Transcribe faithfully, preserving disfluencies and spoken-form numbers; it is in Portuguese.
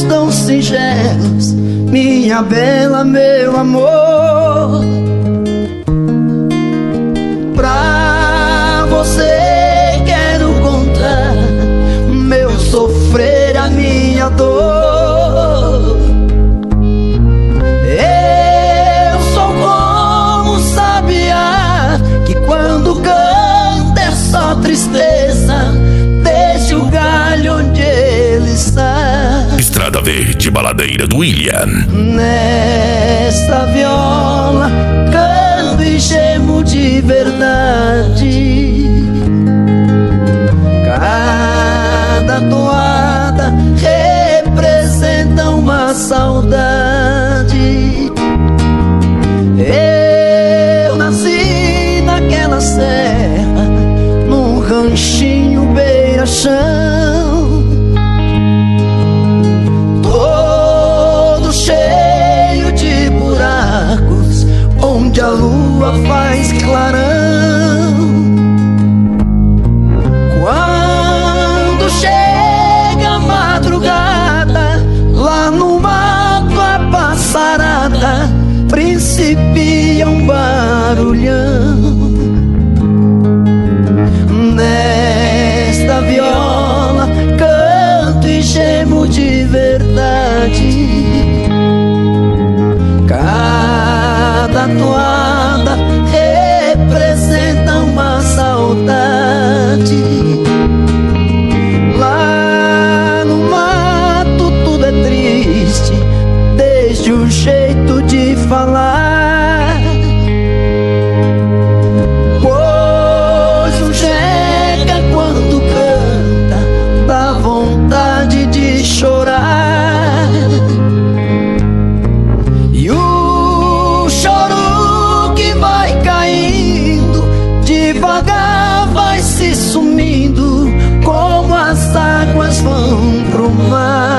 tão singelos, minha bela, meu amor. Pra você quero contar meu sofrer, a minha dor. Eu sou como sabiá que quando canta é só tristeza, deixa o galho onde ele está. Estrada Verde, Baladeira do William. Nesta viola canto e gemo de verdade. Cada toada representa uma saudade. Eu nasci naquela serra, num ranchinho beira-chão, todo cheio de buracos, onde a lua faz clarão. Quando chega a madrugada, lá no mato a passarada principia um barulhão. Nesta viola canto e gemo de verdade. Cada toada representa uma saudade. Lá no mato tudo é triste, desde o jeito de falar, pois o jeca quando canta dá vontade de chorar. E o choro que vai caindo devagar vai se sumindo, como as águas vão pro mar.